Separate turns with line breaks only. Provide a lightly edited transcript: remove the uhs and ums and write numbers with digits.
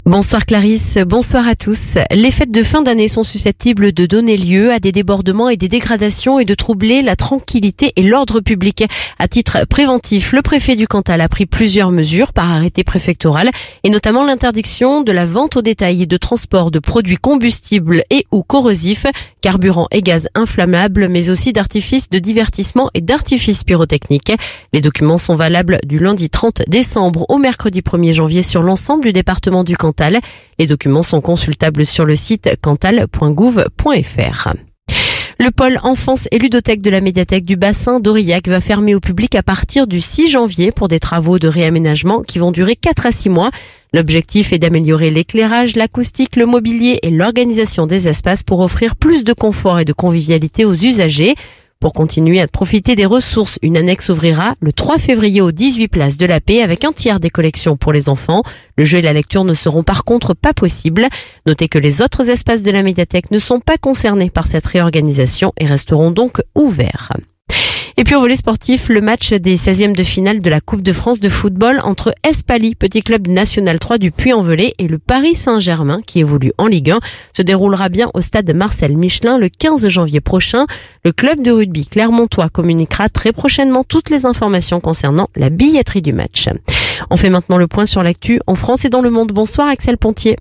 Bonsoir Clarisse, bonsoir à tous. Les fêtes de fin d'année sont susceptibles de donner lieu à des débordements et des dégradations et de troubler la tranquillité et l'ordre public. À titre préventif, le préfet du Cantal a pris plusieurs mesures par arrêté préfectoral et notamment l'interdiction de la vente au détail et de transport de produits combustibles et ou corrosifs, carburant et gaz inflammables, mais aussi d'artifices de divertissement et d'artifices pyrotechniques. Les documents sont valables du lundi 30 décembre au mercredi 1er janvier sur l'ensemble du département du Cantal. Les documents sont consultables sur le site cantal.gouv.fr. Le pôle enfance et ludothèque de la médiathèque du bassin d'Aurillac va fermer au public à partir du 6 janvier pour des travaux de réaménagement qui vont durer 4 à 6 mois. L'objectif est d'améliorer l'éclairage, l'acoustique, le mobilier et l'organisation des espaces pour offrir plus de confort et de convivialité aux usagers. Pour continuer à profiter des ressources, une annexe ouvrira le 3 février aux 18 places de la Paix avec un tiers des collections pour les enfants. Le jeu et la lecture ne seront par contre pas possibles. Notez que les autres espaces de la médiathèque ne sont pas concernés par cette réorganisation et resteront donc ouverts. Et puis au volley sportif, le match des 16e de finale de la Coupe de France de football entre Espali, petit club national 3 du Puy-en-Velay, et le Paris Saint-Germain, qui évolue en Ligue 1, se déroulera bien au stade Marcel Michelin le 15 janvier prochain. Le club de rugby clermontois communiquera très prochainement toutes les informations concernant la billetterie du match. On fait maintenant le point sur l'actu en France et dans le monde. Bonsoir Axel Pontier.